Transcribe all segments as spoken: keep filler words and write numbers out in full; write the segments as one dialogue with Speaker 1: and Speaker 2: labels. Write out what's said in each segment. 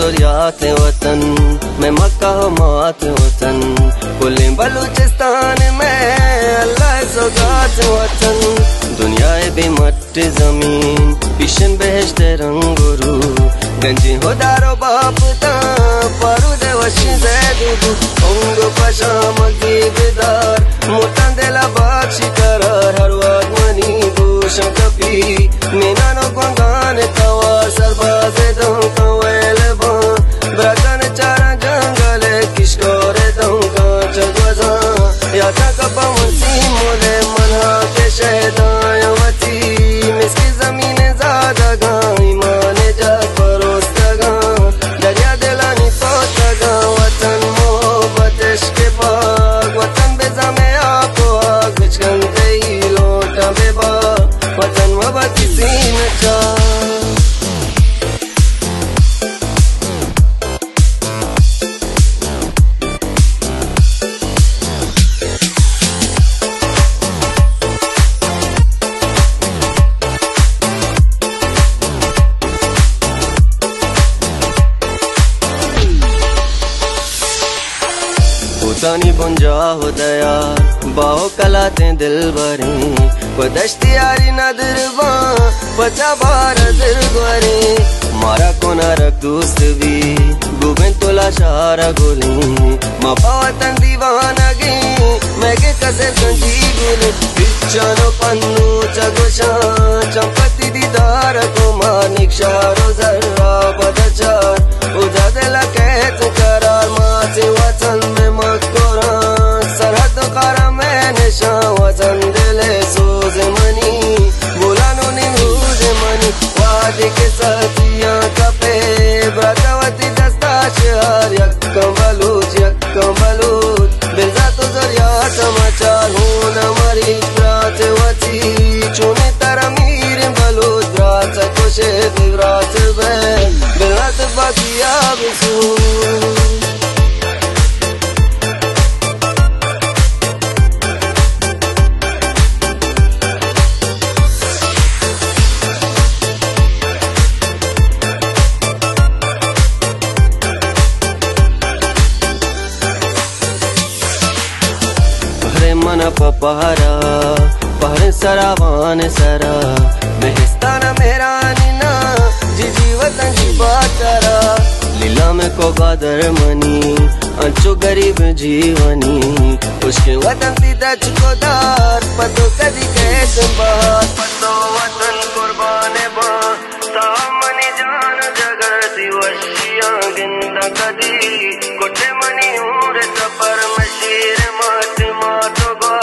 Speaker 1: ज़ुर्रियात वतन मैं मक्का मात वतन कुल्ले बलूचिस्तान में अल्लाह सौगात वतन दुनियाए बेमट जमीन पिशन बेहश्त रंगुरू गंजी हो दारो बाप ता पारू दे वशी ज़ैदू उंग पशा मगी बिदार मुतन देला बाक्षी करार हर वक्त मनी दूषा कपी मीना नो गुंगान कवा सरबाज़े दम कवेल बा ब्रकन चारा जंगल किशकोरे दम का चगवजा या कपा मुसी मोले मना के शहदाय वती मिसकी जमीन ज़्यादा गाई माने जग परोस लगा दरिया दिलानी सोच लगा वतन मोहब्बत इश्क़ पाक वतन बेजा में आपको आग बिचकन गई लोटा बेबा वतन वबा किसी न चाह तानी बुंजा हो दया बाहो कलाते दिल भरे वो दश्तियारी नदरवा बचा बार दिल भरे मारा कोना रख दोस्त भी गुबें तोला शारा गोली मापा वतन दीवाना गे मैं के कसे संजी गुले पिचानो पन्नू चगोशा चंपती दीदार को मानिक शारो जर्रा बदचार उजा दिला कहत करार माँ से वतन में मकोरा सरहद कारा में निशा वतन दिले सोजे मनी बोला नो निरूजे मनी वादे के साथियां कपे ब्रतावती दस्ता शहर यक्कम बलूच यक्कम बलूच बिरजा तो ज़रिया समाचार हूँ न मरी रात वती चुने तारा मीर बलूच रात कुशे रात बैन बिरात बाकिया बिसू मन पपहरा पहर सरावान सरा बेहिस्ताना मेरा नीना जी जीवतन जी बातरा लीला में को गादर मनी अंचो गरीब जीवनी उसके वतन सीधा चुकोदार पतो कदी कैस बात पतो वतन कुर्बाने बा सामनी जान जगर सी वशिया गिंदा कदी कुटे मनी उरे सफर मशीर मात मातो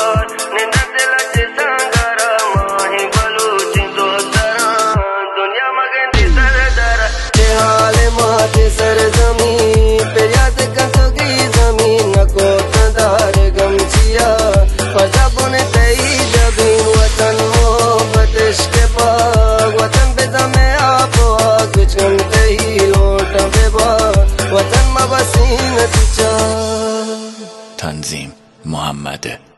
Speaker 1: सर जमीन पे याद कसोगी जमीन न को तंदार गमचिया फजा बुने तई जबीन वतन मोहब्बत इश्क़ पाक वतन बेजा में आपो आग बिचकन तई लोटा बेबा वतन मबसीन तिचा
Speaker 2: तंजीम मोहम्मद